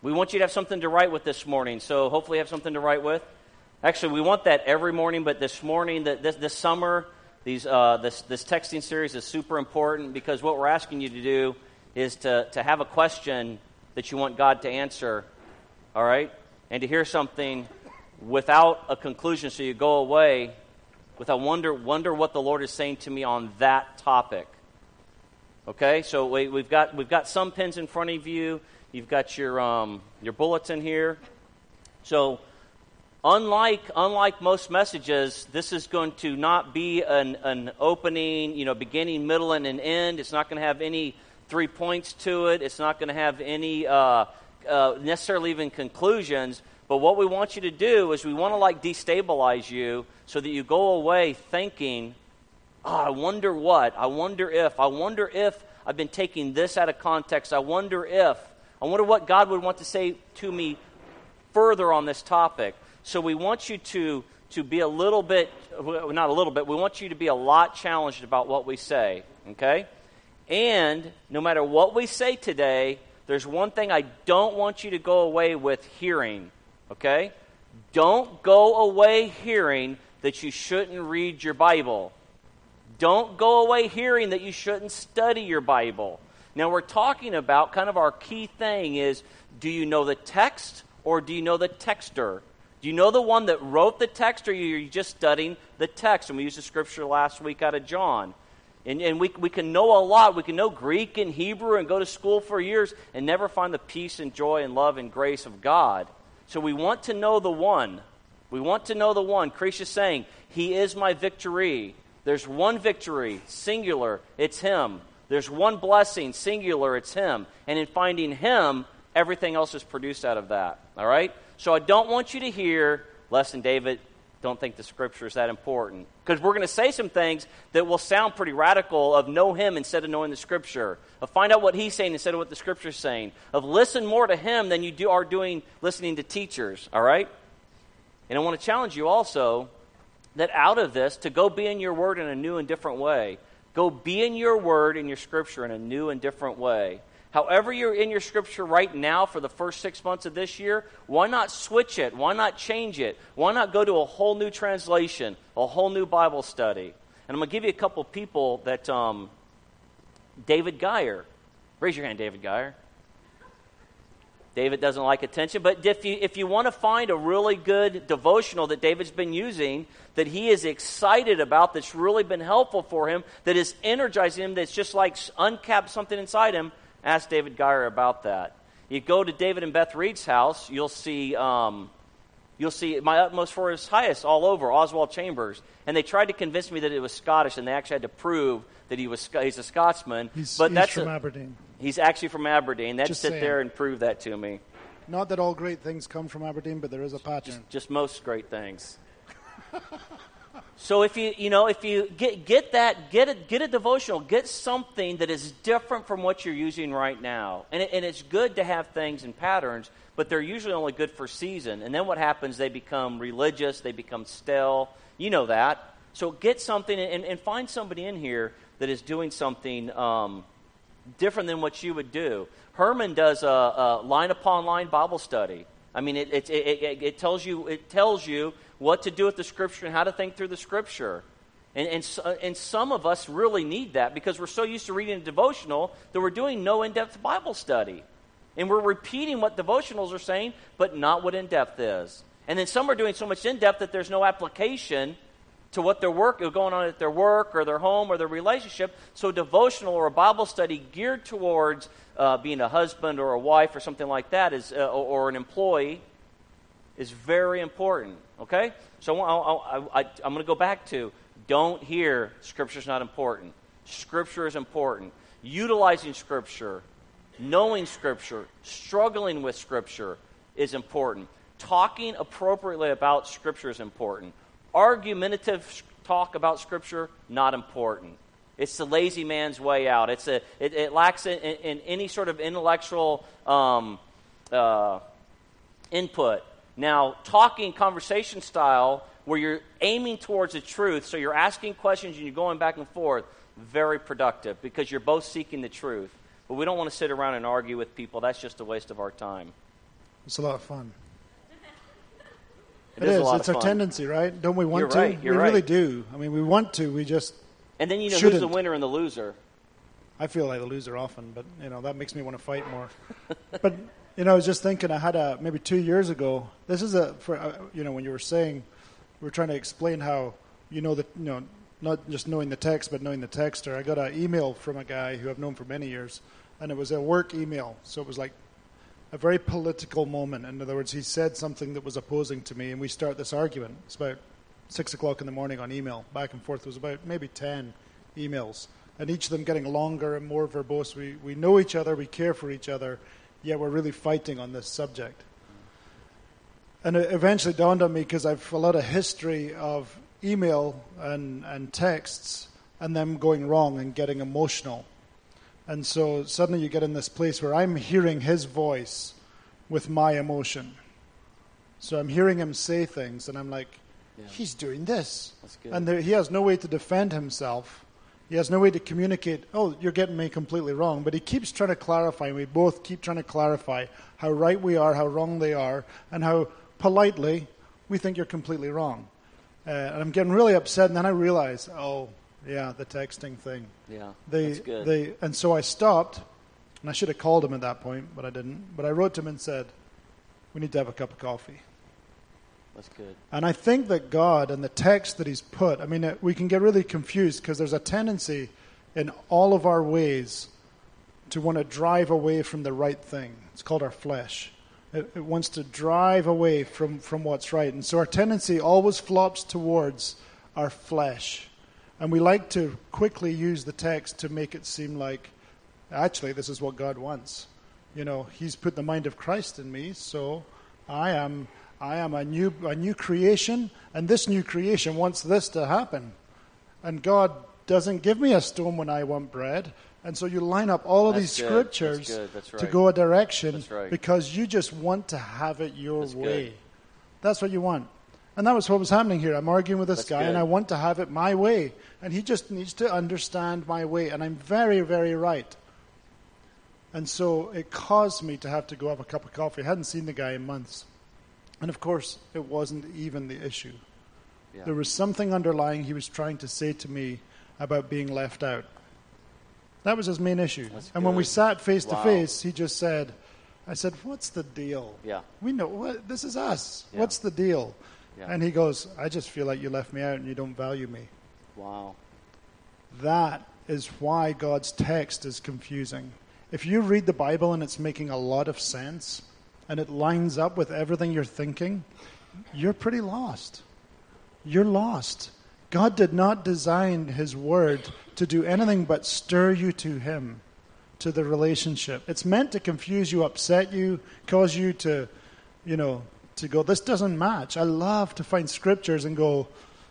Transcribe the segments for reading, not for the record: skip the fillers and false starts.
We want you to have something to write with this morning, so hopefully you have something to write with. Actually, we want that every morning, but this morning, this summer, this texting series is super important because what we're asking you to do is to have a question that you want God to answer, all right? And to hear something without a conclusion, so you go away with a wonder what the Lord is saying to me on that topic. Okay, so we've got some pens in front of you. You've got your bulletin here. So unlike most messages, this is going to not be an opening, beginning, middle, and an end. It's not going to have any 3 points to it. It's not going to have any necessarily even conclusions. But what we want you to do is we want to destabilize you so that you go away thinking, I wonder what, I wonder if I've been taking this out of context. I wonder what God would want to say to me further on this topic. So we want you to be a little bit, not a little bit, we want you to be a lot challenged about what we say, okay? And no matter what we say today, there's one thing I don't want you to go away with hearing, okay? Don't go away hearing that you shouldn't read your Bible. Don't go away hearing that you shouldn't study your Bible. Now, we're talking about kind of our key thing is, do you know the text or do you know the texter? Do you know the one that wrote the text or are you just studying the text? And we used the scripture last week out of John. And we can know a lot. We can know Greek and Hebrew and go to school for years and never find the peace and joy and love and grace of God. So we want to know the one. We want to know the one. Krisha's saying, He is my victory. There's one victory, singular, it's Him. There's one blessing, singular, it's Him. And in finding Him, everything else is produced out of that. All right? So I don't want you to hear, Les and David don't think the Scripture is that important. Because we're going to say some things that will sound pretty radical of know Him instead of knowing the Scripture. Of find out what He's saying instead of what the Scripture is saying. Of listen more to Him than you are doing listening to teachers. All right? And I want to challenge you also that out of this, to go be in your Word in a new and different way. Go be in your Word and your Scripture in a new and different way. However you're in your Scripture right now for the first 6 months of this year, why not switch it? Why not change it? Why not go to a whole new translation, a whole new Bible study? And I'm going to give you a couple people that, David Geyer. Raise your hand, David Geyer. David doesn't like attention, but if you want to find a really good devotional that David's been using, that he is excited about, that's really been helpful for him, that is energizing him, that's just like uncapped something inside him, ask David Geyer about that. You go to David and Beth Reed's house, you'll see My Utmost for His Highest all over, Oswald Chambers. And they tried to convince me that it was Scottish, and they actually had to prove that he's a Scotsman. He's from Aberdeen. He's actually from Aberdeen. They'd Just sit saying. there and prove that to me. Not that all great things come from Aberdeen, but there is a pattern. Just most great things. So if you get a devotional, get something that is different from what you're using right now. And it's good to have things and patterns, but they're usually only good for season. And then what happens? They become religious. They become stale. You know that. So get something and find somebody in here that is doing something different than what you would do. Herman does a line upon line Bible study. I mean, it tells you what to do with the Scripture and how to think through the Scripture. And some of us really need that because we're so used to reading a devotional that we're doing no in-depth Bible study. And we're repeating what devotionals are saying, but not what in-depth is. And then some are doing so much in-depth that there's no application to what their work is going on at their work or their home or their relationship. So a devotional or a Bible study geared towards being a husband or a wife or something like that is, or an employee is very important. Okay? So I'm going to go back to, don't hear Scripture's not important. Scripture is important. Utilizing Scripture, knowing Scripture, struggling with Scripture is important. Talking appropriately about Scripture is important. Argumentative talk about Scripture, not important. It's the lazy man's way out. It lacks in any sort of intellectual input. Now, talking conversation style, where you're aiming towards the truth, so you're asking questions and you're going back and forth, very productive because you're both seeking the truth. But we don't want to sit around and argue with people. That's just a waste of our time. It's a lot of fun. It is a lot It's of our fun. tendency, right? Don't we want You're to? right, you're we really right. do. I mean, we want to. We just And then you know shouldn't. who's the winner and the loser. I feel like the loser often, but that makes me want to fight more. But I was just thinking. I had maybe 2 years ago. This is when you were saying we were trying to explain how not just knowing the text but knowing the texter. I got an email from a guy who I've known for many years, and it was a work email. So it was like a very political moment. In other words, he said something that was opposing to me, and we start this argument. It's about 6 o'clock in the morning on email, back and forth. It was about maybe 10 emails, and each of them getting longer and more verbose. We know each other, we care for each other, yet we're really fighting on this subject. And it eventually dawned on me, because I've a lot of history of email and texts and them going wrong and getting emotional. And so suddenly you get in this place where I'm hearing his voice with my emotion. So I'm hearing him say things, and I'm like, he's doing this. That's good. And he has no way to defend himself. He has no way to communicate, oh, you're getting me completely wrong. But he keeps trying to clarify, and we both keep trying to clarify how right we are, how wrong they are, and how politely we think you're completely wrong. And I'm getting really upset, and then I realize, the texting thing. Yeah, that's good. And so I stopped, and I should have called him at that point, but I didn't. But I wrote to him and said, we need to have a cup of coffee. That's good. And I think that God and the text that he's put, we can get really confused because there's a tendency in all of our ways to want to drive away from the right thing. It's called our flesh. It wants to drive away from what's right. And so our tendency always flops towards our flesh. And we like to quickly use the text to make it seem like, actually, this is what God wants. He's put the mind of Christ in me, so I am a new creation, and this new creation wants this to happen. And God doesn't give me a stone when I want bread. And so you line up all of these scriptures to go a direction because you just want to have it your way. That's what you want. And that was what was happening here. I'm arguing with this guy, and I want to have it my way. And he just needs to understand my way. And I'm very, very right. And so it caused me to have to go have a cup of coffee. I hadn't seen the guy in months. And of course, it wasn't even the issue. Yeah. There was something underlying he was trying to say to me about being left out. That was his main issue. And when we sat face to face, he just said, I said, what's the deal? Yeah. We know, this is us. Yeah. What's the deal? Yeah. And he goes, I just feel like you left me out and you don't value me. Wow. That is why God's text is confusing. If you read the Bible and it's making a lot of sense, and it lines up with everything you're thinking, you're pretty lost. You're lost. God did not design his word to do anything but stir you to him, to the relationship. It's meant to confuse you, upset you, cause you to go, this doesn't match. I love to find scriptures and go,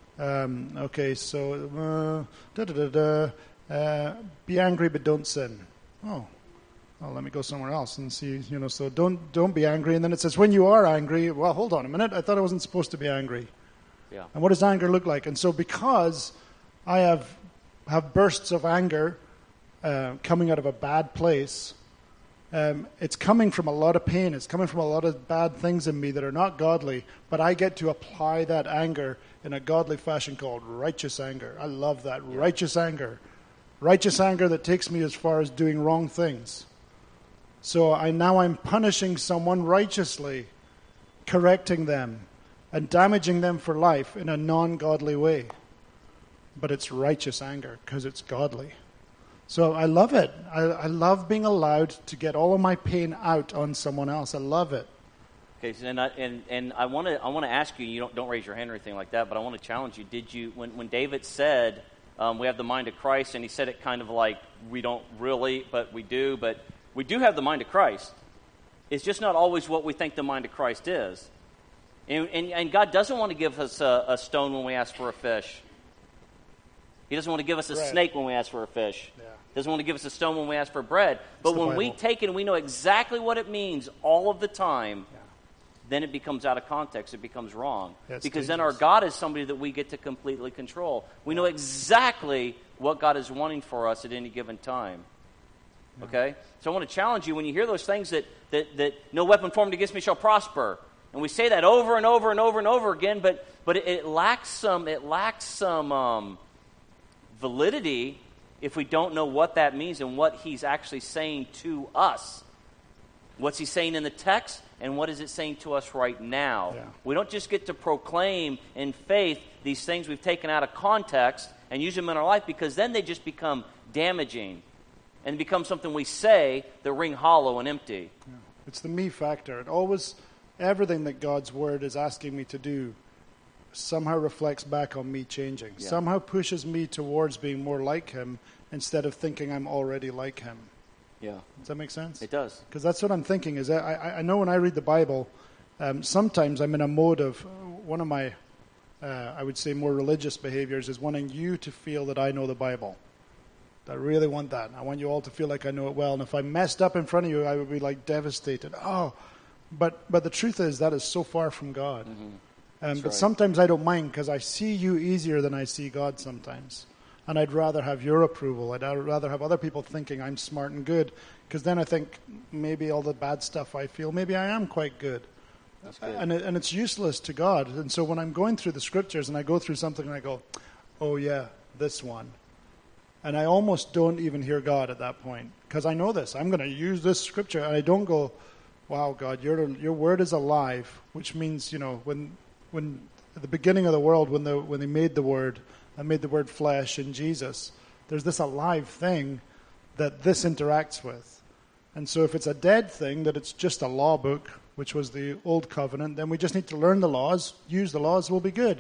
be angry but don't sin. Oh, let me go somewhere else and see, so don't be angry. And then it says, when you are angry, well, hold on a minute. I thought I wasn't supposed to be angry. Yeah. And what does anger look like? And so because I have bursts of anger coming out of a bad place, it's coming from a lot of pain. It's coming from a lot of bad things in me that are not godly, but I get to apply that anger in a godly fashion called righteous anger. I love that. Yeah. Righteous anger. Righteous anger that takes me as far as doing wrong things. So I'm punishing someone righteously, correcting them, and damaging them for life in a non-godly way. But it's righteous anger because it's godly. So I love it. I love being allowed to get all of my pain out on someone else. I love it. Okay, so and I want to ask you. You don't raise your hand or anything like that, but I want to challenge you. Did you when David said we have the mind of Christ, and he said it kind of like we don't really, but we do, but. We do have the mind of Christ. It's just not always what we think the mind of Christ is. And God doesn't want to give us a stone when we ask for a fish. He doesn't want to give us a snake when we ask for a fish. Yeah. He doesn't want to give us a stone when we ask for bread. But when we take it and we know exactly what it means all of the time, then it becomes out of context. It becomes wrong. Because then our God is somebody that we get to completely control. We know exactly what God is wanting for us at any given time. Okay? So I want to challenge you when you hear those things that no weapon formed against me shall prosper. And we say that over and over and over and over again, but it lacks some validity if we don't know what that means and what he's actually saying to us. What's he saying in the text, and what is it saying to us right now? Yeah. We don't just get to proclaim in faith these things we've taken out of context and use them in our life, because then they just become damaging and become something we say that ring hollow and empty. Yeah. It's the me factor. Everything that God's word is asking me to do somehow reflects back on me changing. Yeah. Somehow pushes me towards being more like him instead of thinking I'm already like him. Yeah. Does that make sense? It does. Because that's what I'm thinking. Is I know when I read the Bible, sometimes I'm in a mode of one of my, I would say, more religious behaviors is wanting you to feel that I know the Bible. I really want that. I want you all to feel like I know it well. And if I messed up in front of you, I would be like devastated. But the truth is that is so far from God. Mm-hmm. But sometimes I don't mind because I see you easier than I see God sometimes. And I'd rather have your approval. I'd rather have other people thinking I'm smart and good, because then I think maybe all the bad stuff I feel, maybe I am quite good. That's good. And it's useless to God. And so when I'm going through the scriptures and I go through something and I go, oh yeah, this one. And I almost don't even hear God at that point, because I know this. I'm going to use this scripture, and I don't go, wow, God, your word is alive, which means, when at the beginning of the world, when they made the word, and made the word flesh in Jesus, there's this alive thing that this interacts with. And so if it's a dead thing, that it's just a law book, which was the old covenant, then we just need to learn the laws, use the laws, we'll be good.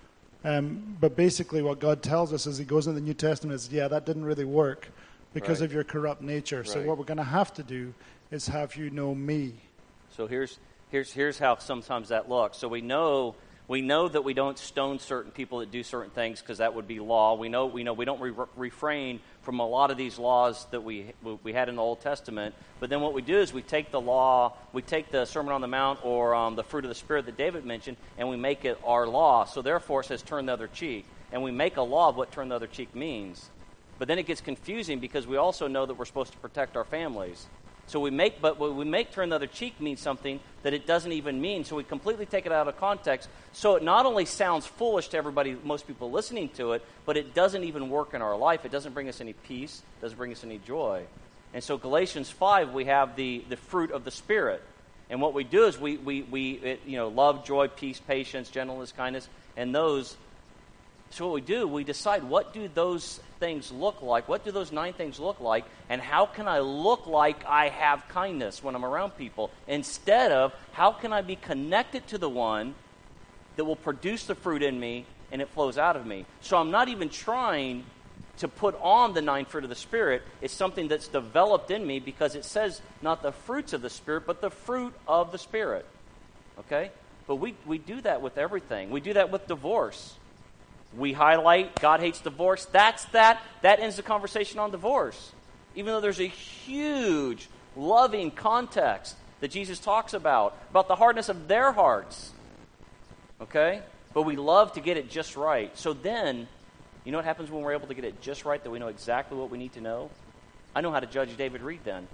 But basically what God tells us as he goes into the New Testament is, that didn't really work because of your corrupt nature. Right. So what we're going to have to do is have you know me. So here's how sometimes that looks. So we know that we don't stone certain people that do certain things because that would be law. We know we don't refrain from a lot of these laws that we had in the Old Testament. But then what we do is we take the law, we take the Sermon on the Mount or the fruit of the Spirit that David mentioned, and we make it our law. So therefore it says turn the other cheek. And we make a law of what turn the other cheek means. But then it gets confusing because we also know that we're supposed to protect our families. So we make turn the other cheek mean something that it doesn't even mean. So we completely take it out of context. So it not only sounds foolish to everybody, most people listening to it, but it doesn't even work in our life. It doesn't bring us any peace. It doesn't bring us any joy. And so Galatians 5, we have the fruit of the Spirit. And what we do is we love, joy, peace, patience, gentleness, kindness, and those. So what we do, we decide, what do those things look like? What do those 9 things look like? And how can I look like I have kindness when I'm around people? Instead of, how can I be connected to the one that will produce the fruit in me and it flows out of me? So I'm not even trying to put on the 9 fruit of the Spirit. It's something that's developed in me because it says not the fruits of the Spirit, but the fruit of the Spirit. Okay? But we do that with everything. We do that with divorce. We highlight God hates divorce. That ends the conversation on divorce. Even though there's a huge, loving context that Jesus talks about the hardness of their hearts. Okay? But we love to get it just right. So then, you know what happens when we're able to get it just right, that we know exactly what we need to know? I know how to judge David Reed then.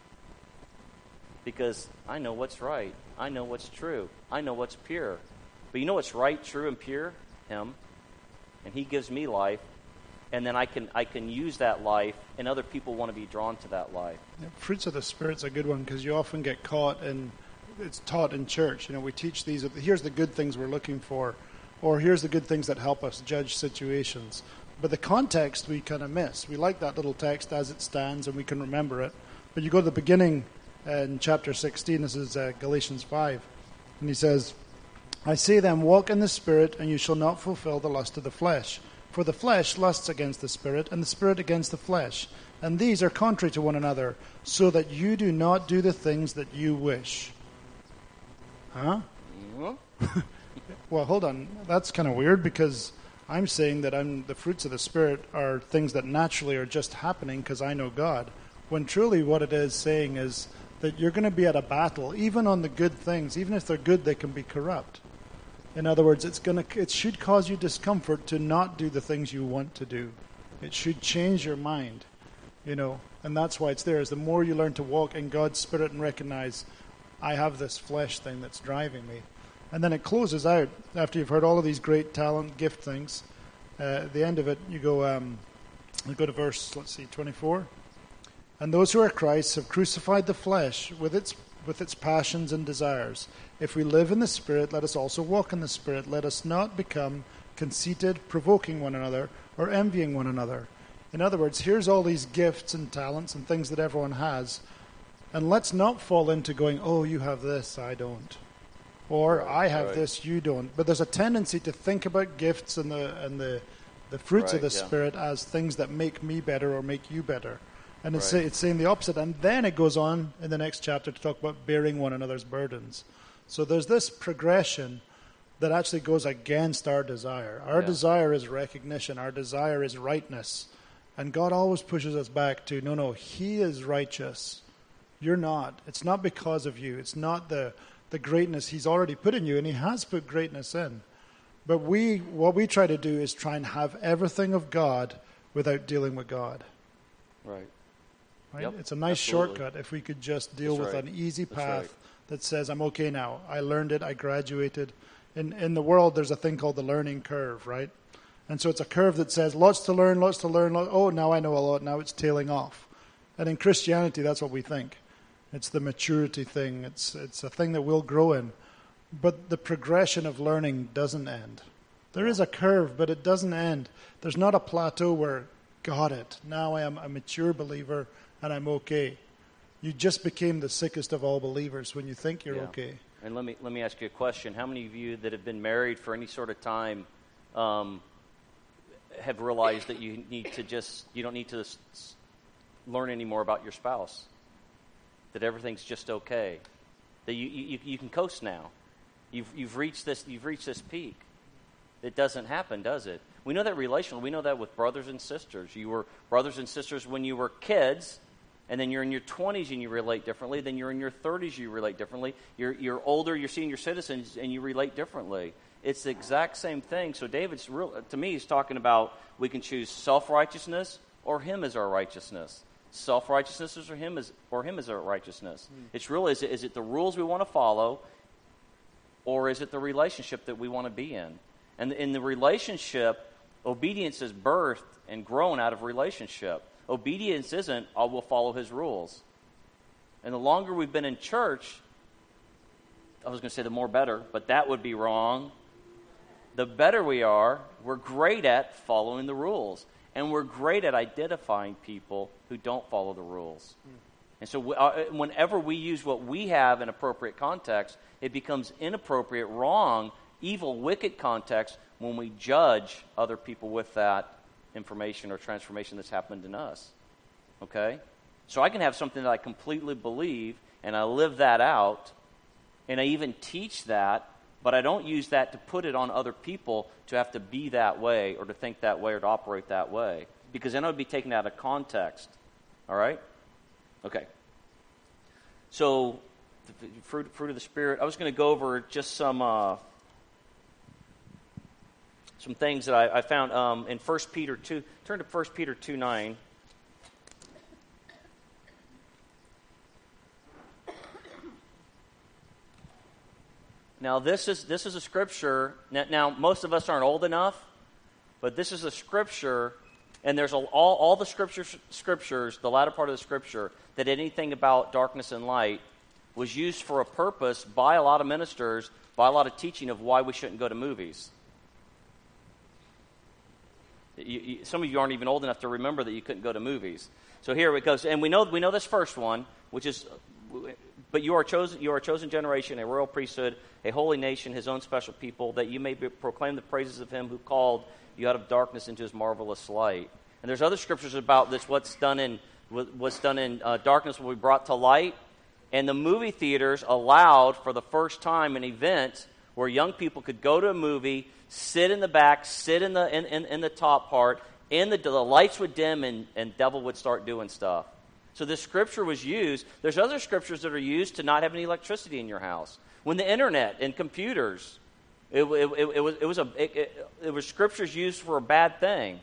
Because I know what's right. I know what's true. I know what's pure. But you know what's right, true, and pure? Him. And he gives me life, and then I can use that life, and other people want to be drawn to that life. Yeah, fruits of the Spirit's a good one because you often get caught in, it's taught in church. We teach these, here's the good things we're looking for, or here's the good things that help us judge situations. But the context we kind of miss. We like that little text as it stands, and we can remember it. But you go to the beginning in chapter 16, this is Galatians 5, and he says, I say then, walk in the Spirit, and you shall not fulfill the lust of the flesh. For the flesh lusts against the Spirit, and the Spirit against the flesh. And these are contrary to one another, so that you do not do the things that you wish. Huh? Mm-hmm. Well, hold on. That's kind of weird, because I'm saying that the fruits of the Spirit are things that naturally are just happening because I know God. When truly what it is saying is that you're going to be at a battle, even on the good things. Even if they're good, they can be corrupt. In other words, it should cause you discomfort to not do the things you want to do. It should change your mind. And that's why it's there, is the more you learn to walk in God's Spirit and recognize, I have this flesh thing that's driving me. And then it closes out, after you've heard all of these great talent, gift things, at the end of it, you go to verse, 24. And those who are Christ's have crucified the flesh with its passions and desires. If we live in the Spirit, let us also walk in the Spirit. Let us not become conceited, provoking one another, or envying one another. In other words, here's all these gifts and talents and things that everyone has. And let's not fall into going, oh, you have this, I don't. Or I have this, you don't. But there's a tendency to think about gifts and the fruits of the Spirit as things that make me better or make you better. And it's saying the opposite. And then it goes on in the next chapter to talk about bearing one another's burdens. So there's this progression that actually goes against our desire. Our desire is recognition. Our desire is rightness. And God always pushes us back to, no, He is righteous. You're not. It's not because of you. It's not the greatness He's already put in you, and He has put greatness in. But what we try to do is try and have everything of God without dealing with God. Right? Yep, it's a nice shortcut if we could just deal with an easy path that says, I'm okay now. I learned it. I graduated. In the world, there's a thing called the learning curve, right? And so it's a curve that says, lots to learn. Oh, now I know a lot. Now it's tailing off. And in Christianity, that's what we think. It's the maturity thing. It's a thing that we'll grow in. But the progression of learning doesn't end. There is a curve, but it doesn't end. There's not a plateau where, got it, now I am a mature believer and I'm okay. You just became the sickest of all believers when you think you're okay. And let me ask you a question. How many of you that have been married for any sort of time have realized that you don't need to learn any more about your spouse? That everything's just okay? That you can coast now? You've reached this peak. It doesn't happen, does it? We know that relationally. We know that with brothers and sisters. You were brothers and sisters when you were kids, and then you're in your 20s and you relate differently. Then you're in your 30s, you relate differently. You're older, you're senior citizens, and you relate differently. It's the exact same thing. So David's to me, he's talking about we can choose self-righteousness or Him as our righteousness. Self-righteousness or Him as our righteousness. It's really is it the rules we want to follow, or is it the relationship that we want to be in? And in the relationship, obedience is birthed and grown out of relationship. Obedience isn't, I will follow His rules. And the longer we've been in church, I was going to say the more better, but that would be wrong. The better we are, we're great at following the rules. And we're great at identifying people who don't follow the rules. And so whenever we use what we have in appropriate context, it becomes inappropriate, wrong, evil, wicked context when we judge other people with that information or transformation that's happened in us. Okay? So I can have something that I completely believe, and I live that out, and I even teach that, but I don't use that to put it on other people to have to be that way or to think that way or to operate that way, because then I would be taken out of context. All right? Okay. So, the fruit of the Spirit. I was going to go over just some things that I found in 1 Peter 2. Turn to 1 Peter 2:9. Now, this is a scripture. Now, most of us aren't old enough, but this is a scripture, and there's all the scriptures, the latter part of the scripture, that anything about darkness and light was used for a purpose by a lot of ministers, by a lot of teaching of why we shouldn't go to movies. Some of you aren't even old enough to remember that you couldn't go to movies. So here it goes, and we know this first one, which is, but you are a chosen generation, a royal priesthood, a holy nation, His own special people, that you may proclaim the praises of Him who called you out of darkness into His marvelous light. And there's other scriptures about this. What's done in darkness will be brought to light. And the movie theaters allowed for the first time an event where young people could go to a movie, sit in the back, sit in the top part, and the lights would dim and devil would start doing stuff. So this scripture was used. There's other scriptures that are used to not have any electricity in your house. When the internet and computers, it was scriptures used for a bad thing.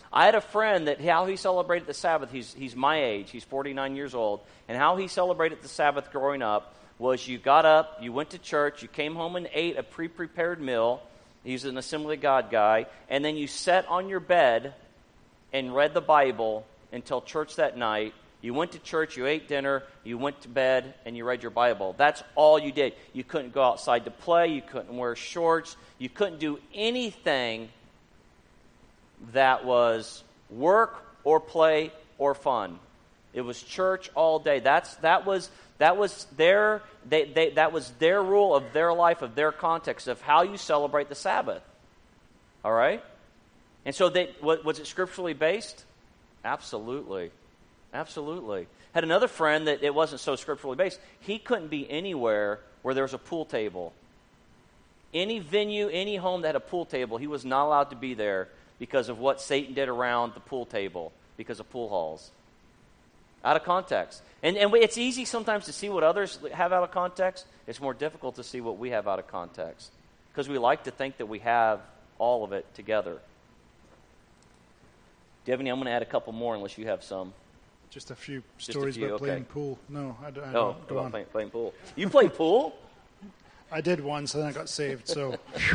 I had a friend that how he celebrated the Sabbath, he's my age, he's 49 years old, and how he celebrated the Sabbath growing up was you got up, you went to church, you came home and ate a pre-prepared meal. He's an Assembly of God guy, and then you sat on your bed and read the Bible until church that night. You went to church, you ate dinner, you went to bed, and you read your Bible. That's all you did. You couldn't go outside to play, you couldn't wear shorts, you couldn't do anything that was work or play or fun. It was church all day. That was their rule of their life, of their context, of how you celebrate the Sabbath. All right? And so was it scripturally based? Absolutely. Absolutely. Had another friend that it wasn't so scripturally based. He couldn't be anywhere where there was a pool table. Any venue, any home that had a pool table, he was not allowed to be there because of what Satan did around the pool table, because of pool halls. Out of context. And it's easy sometimes to see what others have out of context. It's more difficult to see what we have out of context, because we like to think that we have all of it together. Devin, I'm going to add a couple more unless you have some. Just a few stories about playing pool. No, I don't. Go on. Playing pool. You play pool? I did once, and then I got saved, so...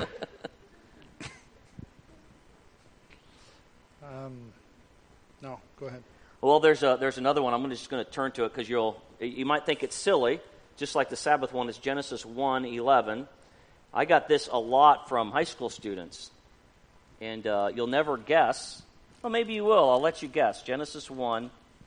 No, go ahead. Well, there's another one. I'm just going to turn to it because you might think it's silly, just like the Sabbath one is Genesis 1:11. I got this a lot from high school students, and you'll never guess. Well, maybe you will. I'll let you guess. Genesis 1,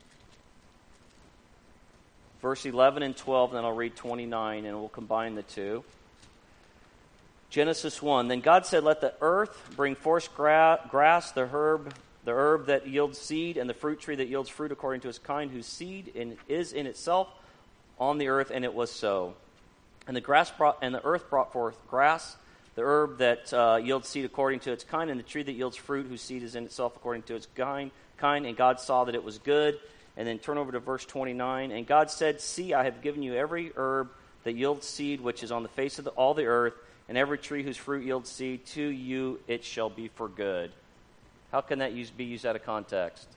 verse 11 and 12, and then I'll read 29, and we'll combine the two. Genesis 1, then God said, let the earth bring forth grass, the herb that yields seed, and the fruit tree that yields fruit according to its kind, whose seed is in itself on the earth, and it was so. And the earth brought forth grass, the herb that yields seed according to its kind, and the tree that yields fruit, whose seed is in itself according to its kind. And God saw that it was good. And then turn over to verse 29. And God said, see, I have given you every herb that yields seed, which is on the face of all the earth, and every tree whose fruit yields seed, to you it shall be for good. How can that be used out of context?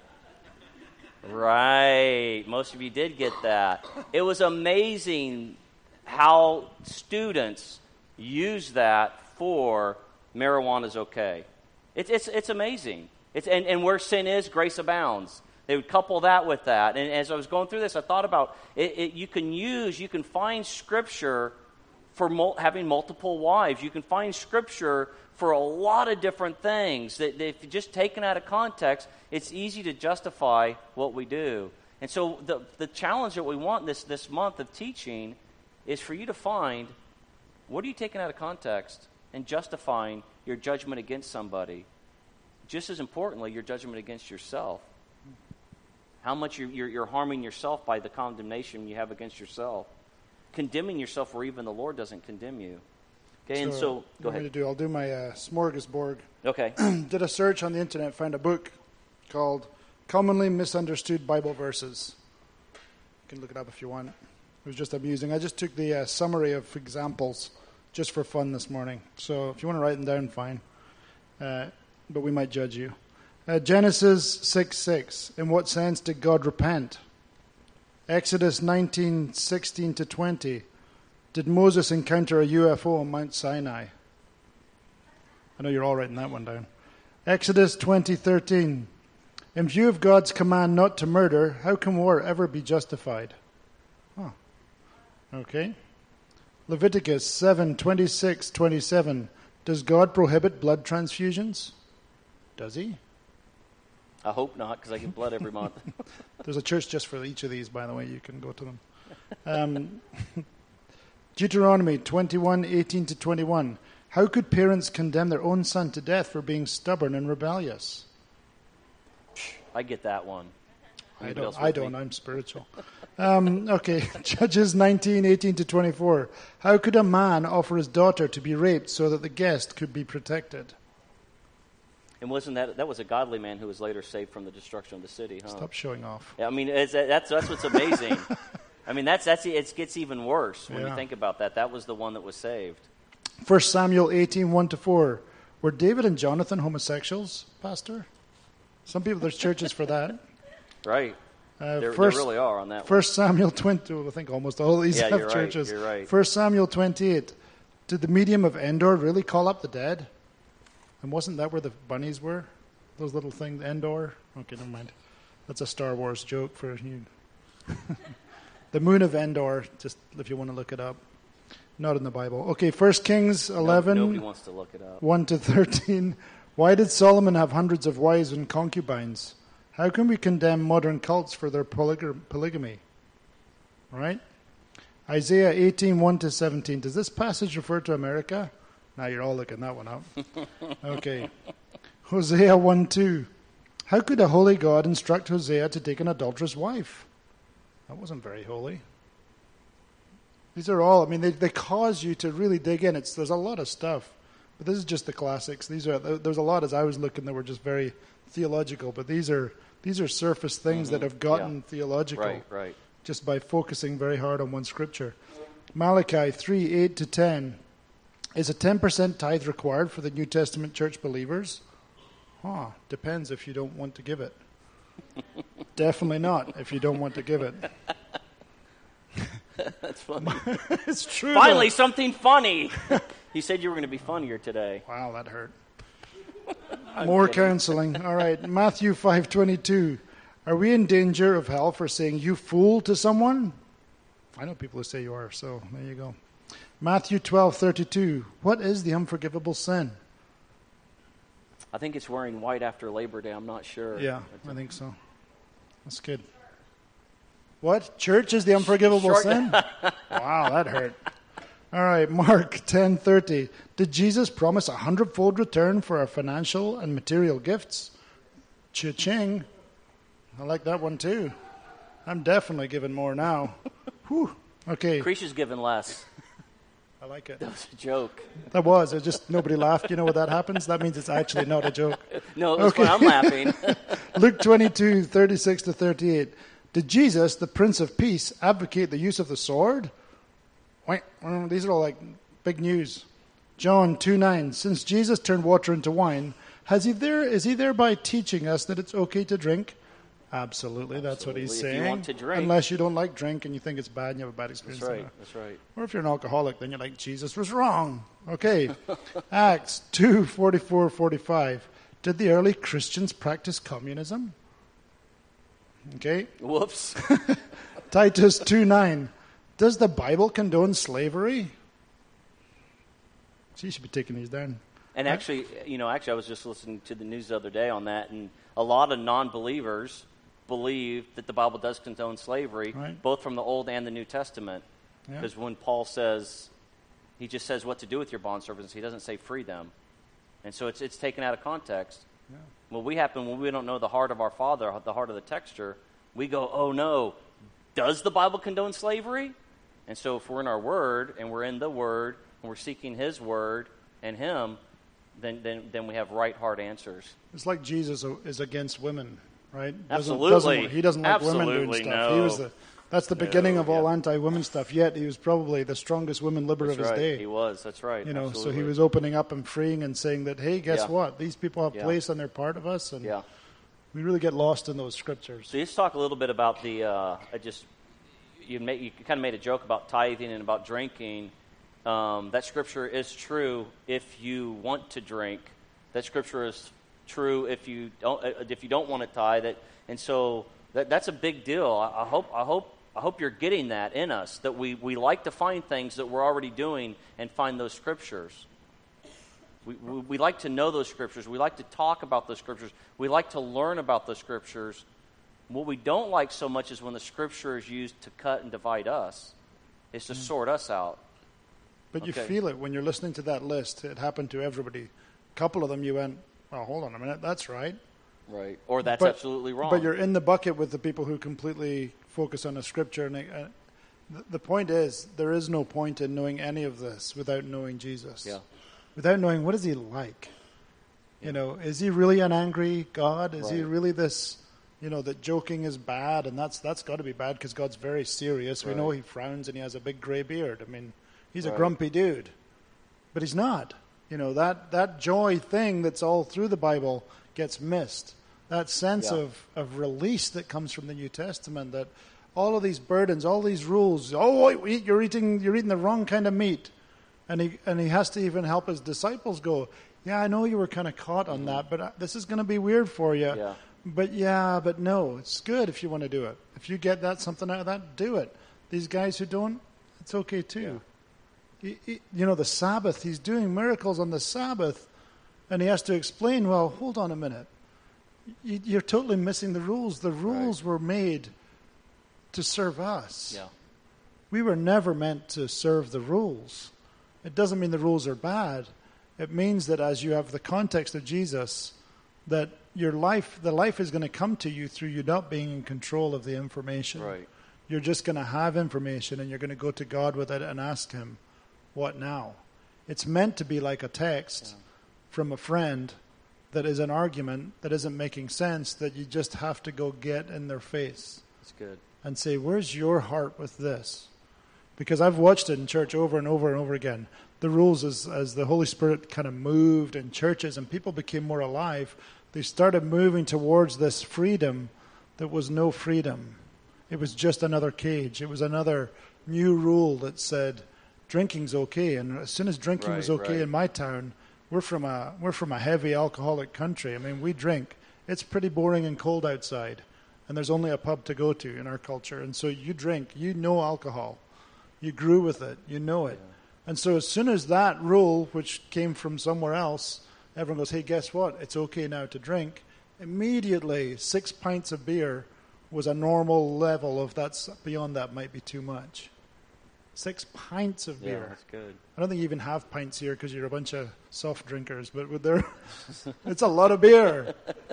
Right. Most of you did get that. It was amazing how students use that for marijuana's okay. It's amazing. And where sin is, grace abounds. They would couple that with that. And as I was going through this, I thought about it. You can find Scripture for having multiple wives. You can find Scripture for a lot of different things that if you're just taken out of context, it's easy to justify what we do. And so the challenge that we want this month of teaching is for you to find, what are you taking out of context and justifying your judgment against somebody? Just as importantly, your judgment against yourself. How much you're harming yourself by the condemnation you have against yourself. Condemning yourself where even the Lord doesn't condemn you. Okay, and so go ahead. I'll do my smorgasbord. Okay. Did a search on the internet, found a book called Commonly Misunderstood Bible Verses. You can look it up if you want. It was just amusing. I just took the summary of examples just for fun this morning. So if you want to write them down, fine. But we might judge you. Genesis 6:6. In what sense did God repent? Exodus 19:16-20. Did Moses encounter a UFO on Mount Sinai? I know you're all writing that one down. Exodus 20:13. In view of God's command not to murder, how can war ever be justified? Oh, okay. Leviticus 7:26-27. Does God prohibit blood transfusions? Does he? I hope not, because I get blood every month. There's a church just for each of these, by the way. You can go to them. Deuteronomy 21:18-21. How could parents condemn their own son to death for being stubborn and rebellious? I get that one. I don't. I'm spiritual. Okay. Judges 19:18-24. How could a man offer his daughter to be raped so that the guest could be protected? And wasn't that was a godly man who was later saved from the destruction of the city, huh? Stop showing off. Yeah, I mean, that's what's amazing. I mean, it gets even worse when you think about that. That was the one that was saved. 1 Samuel 18:1-4. Were David and Jonathan homosexuals, Pastor? Some people, there's churches for that. Right. There really are on that one. 1 Samuel 20, I think almost all of these have you're churches. Right, you're right. 1 Samuel 28. Did the medium of Endor really call up the dead? And wasn't that where the bunnies were? Those little things, Endor? Okay, never mind. That's a Star Wars joke for you. The moon of Endor, just if you want to look it up. Not in the Bible. Okay, 1 Kings 11. Nobody wants to look it up. 1 to 13. Why did Solomon have hundreds of wives and concubines? How can we condemn modern cults for their polygamy? Right? Isaiah 18, 1 to 17. Does this passage refer to America? Now you're all looking that one up. Okay. Hosea 1, 2. How could a holy God instruct Hosea to take an adulterous wife? That wasn't very holy. These are all, they cause you to really dig in. There's a lot of stuff. But this is just the classics. There's a lot as I was looking that were just very theological, but these are surface things that have gotten theological right. just by focusing very hard on one scripture. Malachi 3, 8 to 10. Is a 10% tithe required for the New Testament church believers? Depends if you don't want to give it. Definitely not if you don't want to give it. That's funny. It's true. Finally, something funny. You said you were going to be funnier today. Wow, that hurt. More counseling. All right, Matthew 5:22. Are we in danger of hell for saying "you fool" to someone? I know people who say you are, so there you go. Matthew 12:32. What is the unforgivable sin? I think it's wearing white after Labor Day. I'm not sure. Yeah, I think so. That's good. What? Church is the unforgivable sin? Wow, that hurt. All right, Mark 10:30. Did Jesus promise 100-fold return for our financial and material gifts? Cha-ching. I like that one too. I'm definitely giving more now. Whew. Okay. Creasha's giving less. I like it. That was a joke. That was. It just nobody laughed. You know what that happens? That means it's actually not a joke. No, it was when I'm laughing. Luke 22:36 to 38. Did Jesus, the Prince of Peace, advocate the use of the sword? These are all like big news. John 2:9. Since Jesus turned water into wine, is he thereby teaching us that it's okay to drink? Absolutely. That's what he's saying. If you want to drink. Unless you don't like drink and you think it's bad and you have a bad experience. That's right. Or if you're an alcoholic, then you're like, Jesus was wrong. Okay. Acts 2:44-45. Did the early Christians practice communism? Okay. Whoops. Titus 2:9. Does the Bible condone slavery? So you should be taking these down. And actually, I was just listening to the news the other day on that, and a lot of non-believers believe that the Bible does condone slavery, right, both from the Old and the New Testament. Because when Paul says, he just says what to do with your bondservants. He doesn't say free them. And so it's taken out of context. Yeah. When we don't know the heart of our Father, the heart of the texture, we go, oh no, does the Bible condone slavery? And so if we're in our Word, and we're in the Word, and we're seeking His Word and Him, then we have right heart answers. It's like Jesus is against women, right? Absolutely. He doesn't like women doing stuff. No. That's the beginning of all anti-women stuff. Yet he was probably the strongest women liberator of his day. He was. That's right. So he was opening up and freeing and saying that, hey, guess what? These people have place and they're part of us. And we really get lost in those scriptures. So let's talk a little bit about the. You kind of made a joke about tithing and about drinking. That scripture is true if you want to drink. That scripture is true if you don't want to tithe. And so that's a big deal. I hope you're getting that in us, that we like to find things that we're already doing and find those scriptures. We like to know those scriptures. We like to talk about those scriptures. We like to learn about those scriptures. What we don't like so much is when the scripture is used to cut and divide us. It's to sort us out. But you feel it when you're listening to that list. It happened to everybody. A couple of them you went, oh, hold on a minute, that's right. Right. Or that's absolutely wrong. But you're in the bucket with the people who completely focus on a scripture. And the point is, there is no point in knowing any of this without knowing Jesus. Yeah. Without knowing, what is he like? Yeah. Is he really an angry God? Is he really this, that joking is bad? And that's got to be bad because God's very serious. Right. We know he frowns and he has a big gray beard. He's a grumpy dude. But he's not. That joy thing that's all through the Bible gets missed. That sense of release that comes from the New Testament, that all of these burdens, all these rules, you're eating the wrong kind of meat. And he has to even help his disciples go, yeah, I know you were kind of caught on that, but this is going to be weird for you. Yeah. But no, it's good if you want to do it. If you get something out of that, do it. These guys who don't, it's okay too. Yeah. The Sabbath, he's doing miracles on the Sabbath, and he has to explain, well, hold on a minute. You're totally missing the rules. The rules were made to serve us. Yeah. We were never meant to serve the rules. It doesn't mean the rules are bad. It means that as you have the context of Jesus, that the life is going to come to you through you not being in control of the information. Right. You're just going to have information, and you're going to go to God with it and ask him, what now? It's meant to be like a text from a friend that is an argument that isn't making sense, that you just have to go get in their face. That's good. And say, where's your heart with this? Because I've watched it in church over and over and over again. The rules, as the Holy Spirit kind of moved in churches and people became more alive, they started moving towards this freedom that was no freedom. It was just another cage. It was another new rule that said drinking's okay. And as soon as drinking was okay in my town, we're from a heavy alcoholic country. I mean, we drink. It's pretty boring and cold outside, and there's only a pub to go to in our culture. And so you drink. You know alcohol. You grew with it. You know it. Yeah. And so as soon as that rule, which came from somewhere else, everyone goes, hey, guess what? It's okay now to drink. Immediately, 6 pints of beer was a normal level of that's beyond that might be too much. 6 pints of beer. Yeah, that's good. I don't think you even have pints here because you're a bunch of soft drinkers, but it's a lot of beer.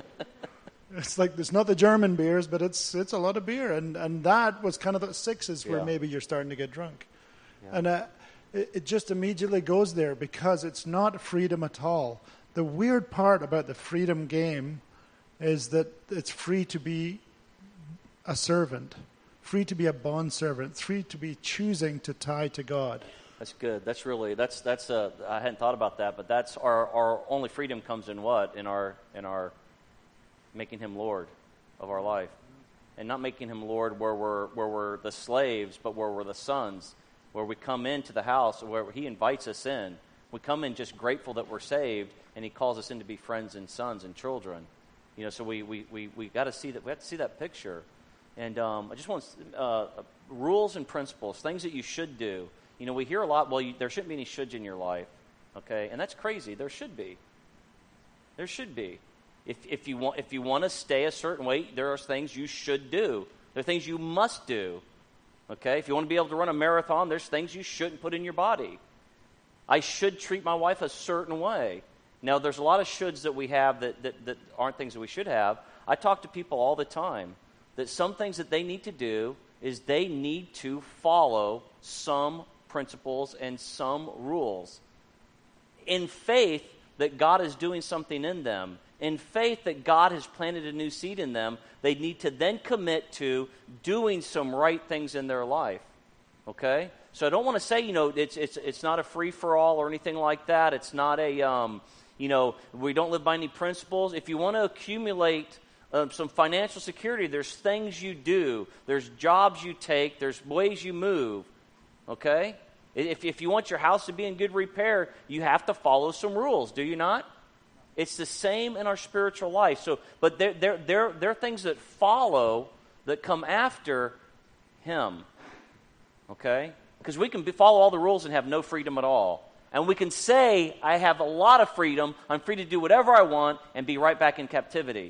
It's like, it's not the German beers, but it's a lot of beer. And that was kind of the 6s where maybe you're starting to get drunk. Yeah. And it just immediately goes there because it's not freedom at all. The weird part about the freedom game is that it's free to be a servant, free to be a bondservant, free to be choosing to tie to God. That's good. That's I hadn't thought about that, but that's our only freedom comes in what? In our making him Lord of our life. And not making him Lord where we're the slaves, but where we're the sons, where we come into the house, where he invites us in. We come in just grateful that we're saved, and he calls us in to be friends and sons and children. So we got to see that. We have to see that picture. And I just want rules and principles, things that you should do. We hear a lot, there shouldn't be any shoulds in your life, okay? And that's crazy. There should be. There should be. If you want to stay a certain way, there are things you should do. There are things you must do, okay? If you want to be able to run a marathon, there's things you shouldn't put in your body. I should treat my wife a certain way. Now, there's a lot of shoulds that we have that aren't things that we should have. I talk to people all the time that some things that they need to do is they need to follow some principles and some rules in faith that God is doing something in them. In faith that God has planted a new seed in them, they need to then commit to doing some right things in their life. Okay? So I don't want to say, it's not a free-for-all or anything like that. It's not a, we don't live by any principles. If you want to accumulate some financial security, there's things you do. There's jobs you take. There's ways you move. Okay? If you want your house to be in good repair, you have to follow some rules, do you not? It's the same in our spiritual life. So, but there are things that follow that come after him. Okay? Because we can follow all the rules and have no freedom at all. And we can say, I have a lot of freedom. I'm free to do whatever I want and be right back in captivity.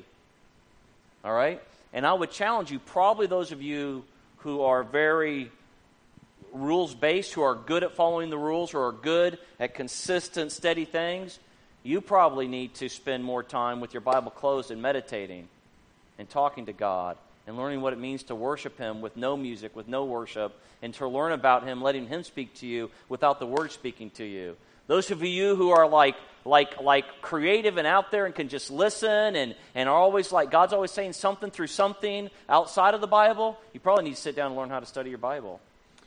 All right? And I would challenge you, probably those of you who are very rules-based, who are good at following the rules, who are good at consistent, steady things, you probably need to spend more time with your Bible closed and meditating and talking to God and learning what it means to worship him with no music, with no worship, and to learn about him, letting him speak to you without the word speaking to you. Those of you who are like creative and out there and can just listen and are always like, God's always saying something through something outside of the Bible, you probably need to sit down and learn how to study your Bible.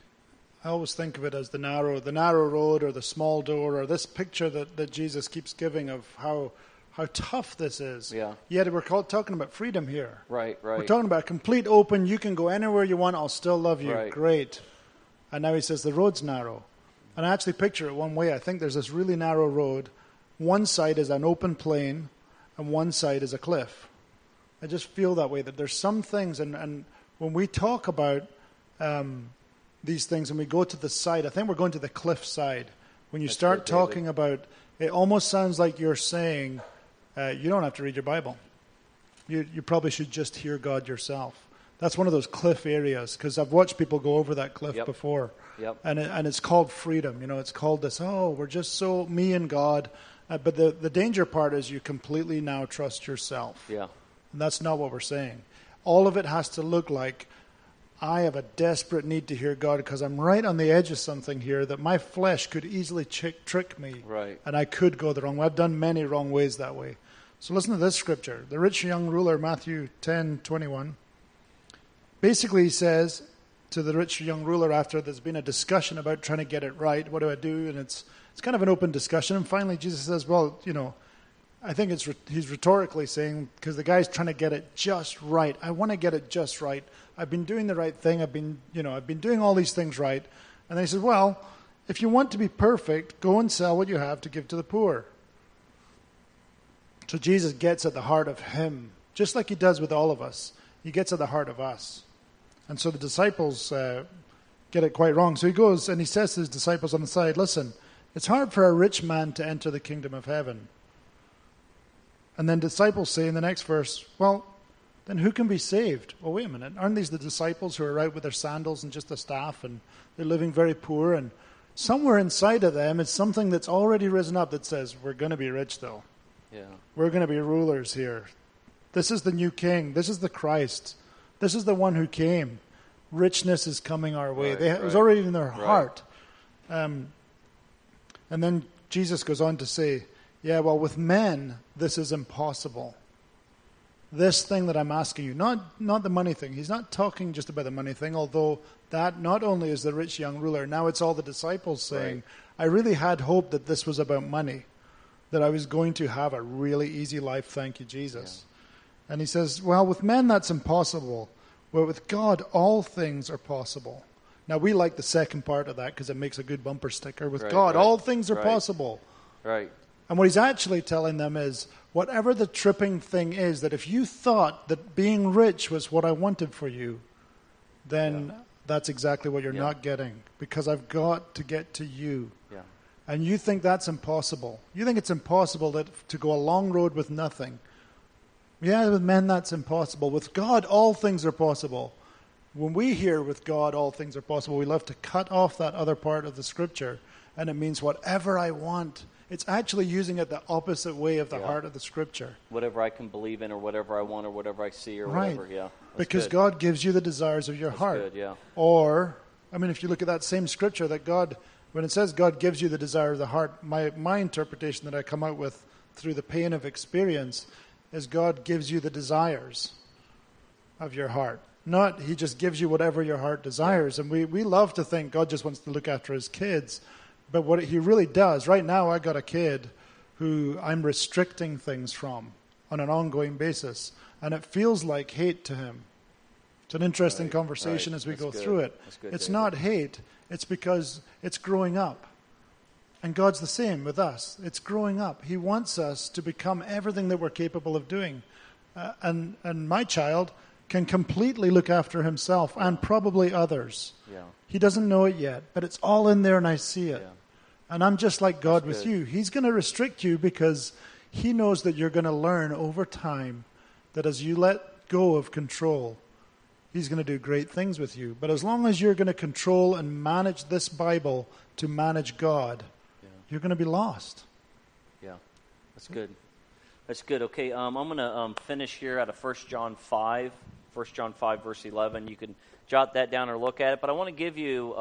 I always think of it as the narrow road or the small door, or this picture that Jesus keeps giving of how how tough this is. Yeah. Yet we're talking about freedom here. Right. We're talking about complete open, you can go anywhere you want, I'll still love you. Right. Great. And now he says the road's narrow. And I actually picture it one way. I think there's this really narrow road. One side is an open plain, and one side is a cliff. I just feel that way, that there's some things, and when we talk about these things and we go to the side, I think we're going to the cliff side. When you start talking about, it almost sounds like you're saying, you don't have to read your Bible. You probably should just hear God yourself. That's one of those cliff areas, because I've watched people go over that cliff before. Yep. And it's called freedom. It's called this, we're just so me and God. But the danger part is you completely now trust yourself. Yeah. And that's not what we're saying. All of it has to look like, I have a desperate need to hear God because I'm right on the edge of something here that my flesh could easily trick me. Right. And I could go the wrong way. I've done many wrong ways that way. So listen to this scripture. The rich young ruler, Matthew 10:21. Basically he says to the rich young ruler, after there's been a discussion about trying to get it right, what do I do? And it's kind of an open discussion. And finally Jesus says, well, I think he's rhetorically saying, because the guy's trying to get it just right. I want to get it just right. I've been doing the right thing. I've been doing all these things right. And then he says, well, if you want to be perfect, go and sell what you have to give to the poor. So Jesus gets at the heart of him, just like he does with all of us. He gets at the heart of us. And so the disciples get it quite wrong. So he goes and he says to his disciples on the side, listen, it's hard for a rich man to enter the kingdom of heaven. And then disciples say in the next verse, well, then who can be saved? Well, wait a minute. Aren't these the disciples who are out with their sandals and just a staff and they're living very poor? And somewhere inside of them is something that's already risen up that says, we're going to be rich though. Yeah. We're going to be rulers here. This is the new king. This is the Christ. This is the one who came. Richness is coming our way. It was already in their heart. And then Jesus goes on to say, yeah, well, with men, this is impossible. This thing that I'm asking you, not the money thing. He's not talking just about the money thing, although that not only is the rich young ruler, now it's all the disciples saying, I really had hoped that this was about money, that I was going to have a really easy life, thank you, Jesus. Yeah. And he says, well, with men that's impossible, but with God all things are possible. Now, we like the second part of that because it makes a good bumper sticker. With God, all things are possible. Right. And what he's actually telling them is, whatever the tripping thing is, that if you thought that being rich was what I wanted for you, then that's exactly what you're not getting, because I've got to get to you. Yeah. And you think that's impossible. You think it's impossible to go a long road with nothing. Yeah, with men that's impossible. With God, all things are possible. When we hear with God, all things are possible, we love to cut off that other part of the scripture, and it means whatever I want. It's actually using it the opposite way of the heart of the scripture. Whatever I can believe in, or whatever I want, or whatever I see, or whatever. Yeah, because good. God gives you the desires of your heart. Good, yeah. Or, if you look at that same scripture, that God, when it says God gives you the desire of the heart, my interpretation that I come out with through the pain of experience is God gives you the desires of your heart. Not he just gives you whatever your heart desires. And we love to think God just wants to look after his kids. But what he really does, right now I got a kid who I'm restricting things from on an ongoing basis. And it feels like hate to him. It's an interesting conversation as we go through it. It's not hate. It's because it's growing up. And God's the same with us. It's growing up. He wants us to become everything that we're capable of doing. And my child can completely look after himself and probably others. Yeah. He doesn't know it yet, but it's all in there and I see it. Yeah. And I'm just like God with you. He's going to restrict you because he knows that you're going to learn over time that as you let go of control, he's going to do great things with you. But as long as you're going to control and manage this Bible to manage God, you're going to be lost. Yeah, that's good. That's good. Okay, I'm going to finish here out of 1 John 5. 1 John 5, verse 11. You can jot that down or look at it. But I want to give you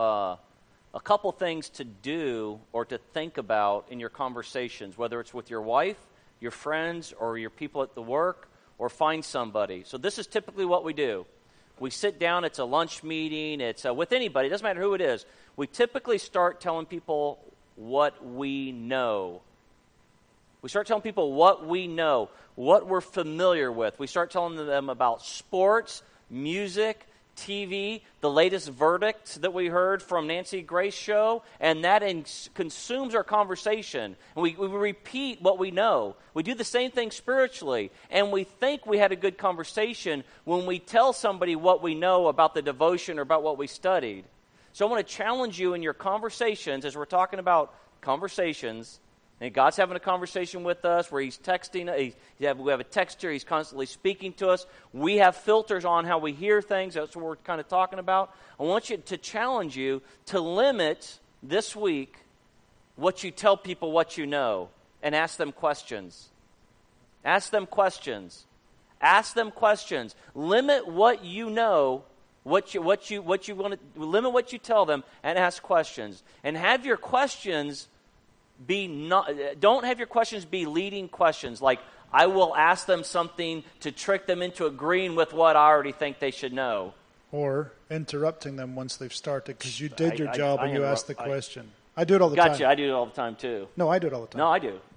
a couple things to do or to think about in your conversations, whether it's with your wife, your friends, or your people at the work, or find somebody. So this is typically what we do. We sit down, it's a lunch meeting, it's with anybody, it doesn't matter who it is. We typically start telling people what we know. We start telling people what we know, what we're familiar with. We start telling them about sports, music, TV, the latest verdict that we heard from Nancy Grace's show, and that consumes our conversation. And we repeat what we know. We do the same thing spiritually, and we think we had a good conversation when we tell somebody what we know about the devotion or about what we studied. So I want to challenge you in your conversations, as we're talking about conversations. And God's having a conversation with us where He's texting. We have a texter. He's constantly speaking to us. We have filters on how we hear things. That's what we're kind of talking about. I want you to challenge you to limit this week what you tell people what you know and ask them questions. Ask them questions. Ask them questions. Limit what you know, what you want to limit what you tell them, and ask questions. And have your questions don't have your questions be leading questions, like I will ask them something to trick them into agreeing with what I already think they should know. Or interrupting them once they've started because you did your job and you asked the question. I do it all the time. Gotcha, I do it all the time too. No, I do it all the time. No, I do.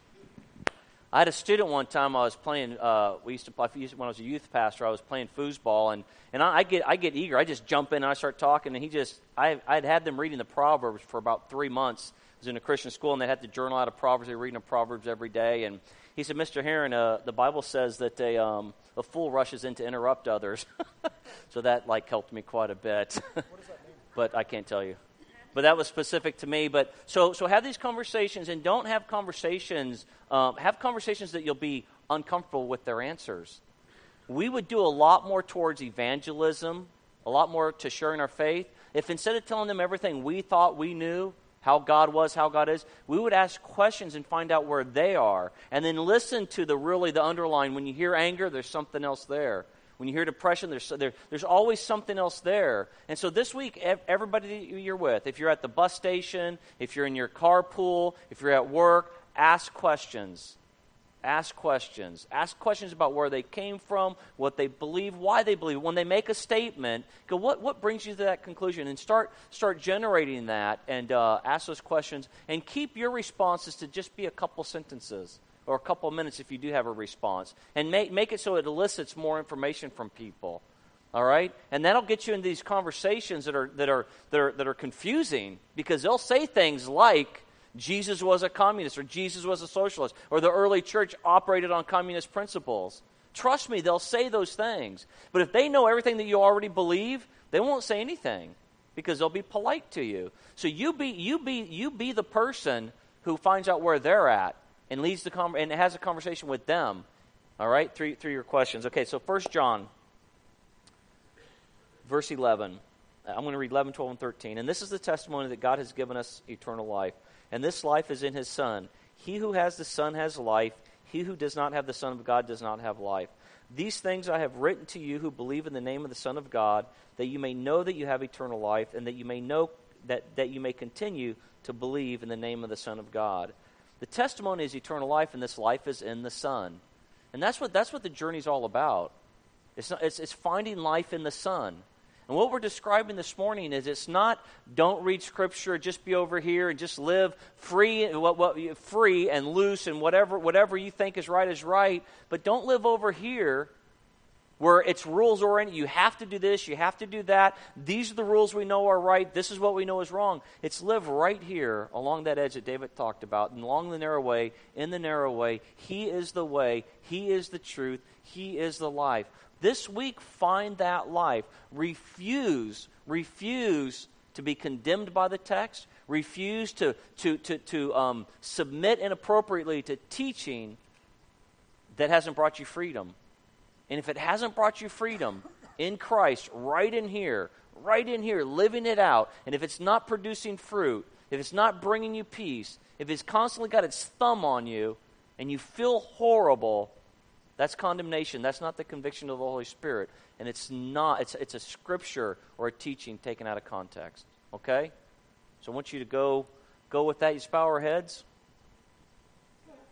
I had a student one time. I was playing. When I was a youth pastor. I was playing foosball, and I get eager. I just jump in and I start talking, and I'd had them reading the Proverbs for about 3 months. I was in a Christian school, and they had to journal out of Proverbs. They were reading the Proverbs every day, and he said, "Mr. Heron, the Bible says that a fool rushes in to interrupt others." So that helped me quite a bit. What does that mean? But I can't tell you. But that was specific to me. But so have these conversations, and don't have conversations. Have conversations that you'll be uncomfortable with their answers. We would do a lot more towards evangelism, a lot more to sharing our faith, if instead of telling them everything we thought we knew, how God was, how God is, we would ask questions and find out where they are, and then listen to the underlying. When you hear anger, there's something else there. When you hear depression, there's always something else there. And so this week, everybody that you're with, if you're at the bus station, if you're in your carpool, if you're at work, ask questions. Ask questions. Ask questions about where they came from, what they believe, why they believe. When they make a statement, go, what brings you to that conclusion? And start generating that, and ask those questions. And keep your responses to just be a couple sentences or a couple of minutes if you do have a response. And make it so it elicits more information from people. All right? And that'll get you into these conversations that are confusing, because they'll say things like, Jesus was a communist, or Jesus was a socialist, or the early church operated on communist principles. Trust me, they'll say those things. But if they know everything that you already believe, they won't say anything, because they'll be polite to you. So you be the person who finds out where they're at and leads and has a conversation with them. All right, through your questions. Okay, so 1 John, verse 11. I'm going to read 11, 12, and 13. And this is the testimony that God has given us eternal life. And this life is in His Son. He who has the Son has life. He who does not have the Son of God does not have life. These things I have written to you who believe in the name of the Son of God, that you may know that you have eternal life, and that you may know that you may continue to believe in the name of the Son of God. The testimony is eternal life, and this life is in the Son. And that's what the journey's all about. It's finding life in the Son. And what we're describing this morning is, it's not don't read Scripture, just be over here and just live free and loose, and whatever you think is right. But don't live over here where it's rules oriented. You have to do this, you have to do that. These are the rules we know are right. This is what we know is wrong. It's live right here along that edge that David talked about, and along the narrow way, in the narrow way. He is the way. He is the truth. He is the life. This week, find that life. Refuse to be condemned by the text. Refuse to submit inappropriately to teaching that hasn't brought you freedom. And if it hasn't brought you freedom in Christ, right in here, living it out, and if it's not producing fruit, if it's not bringing you peace, if it's constantly got its thumb on you, and you feel horrible, that's condemnation. That's not the conviction of the Holy Spirit. And it's not. It's a scripture or a teaching taken out of context. Okay? So I want you to go with that. You just bow our heads.